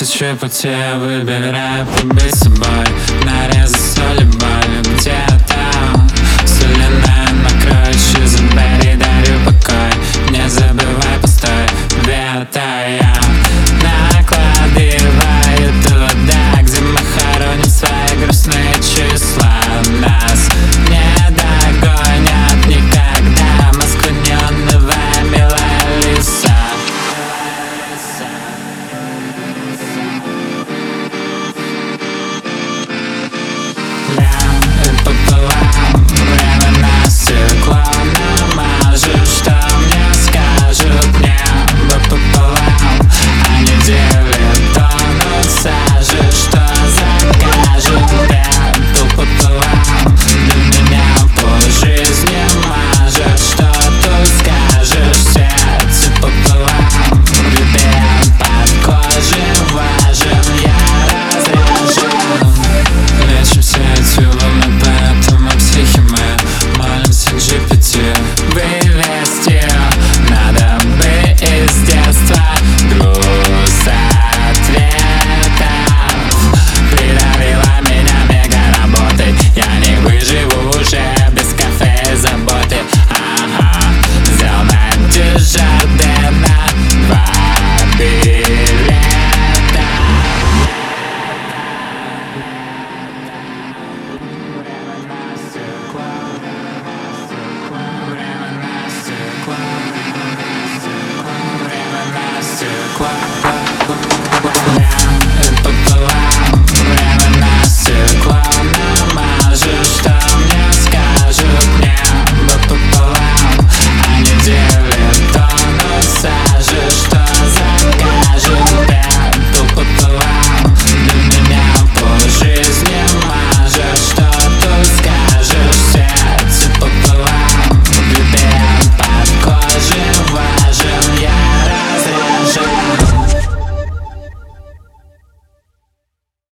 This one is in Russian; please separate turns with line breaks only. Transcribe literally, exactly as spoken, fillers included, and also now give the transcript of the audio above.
тысячи путей, выбираю побыть собой. Нарезы соли боли где-то соляная накроет, забери, дарю покой. Не забывай постой, вета я накладываю туда, где мы хороним свои грустные числа. Нас не догонят никогда, Москва неоновая, милая лиса. Пополам, время на стекло намажет, что мне скажут небо пополам. Они делят тонут сажи, что закажут пепел пополам. Для меня по жизни мажет, что тут скажешь, сердце пополам. Глубин под кожей важен, я разрежен. Лечим все эти волны, поэтому психи мы молимся к джи пи ти. Вывести надо бы из детства груз ответов. Придавила меня мега работой, я не выживу уже без кафе и заботы. Ага, взял на Дюжардена два билета. Время на стекло.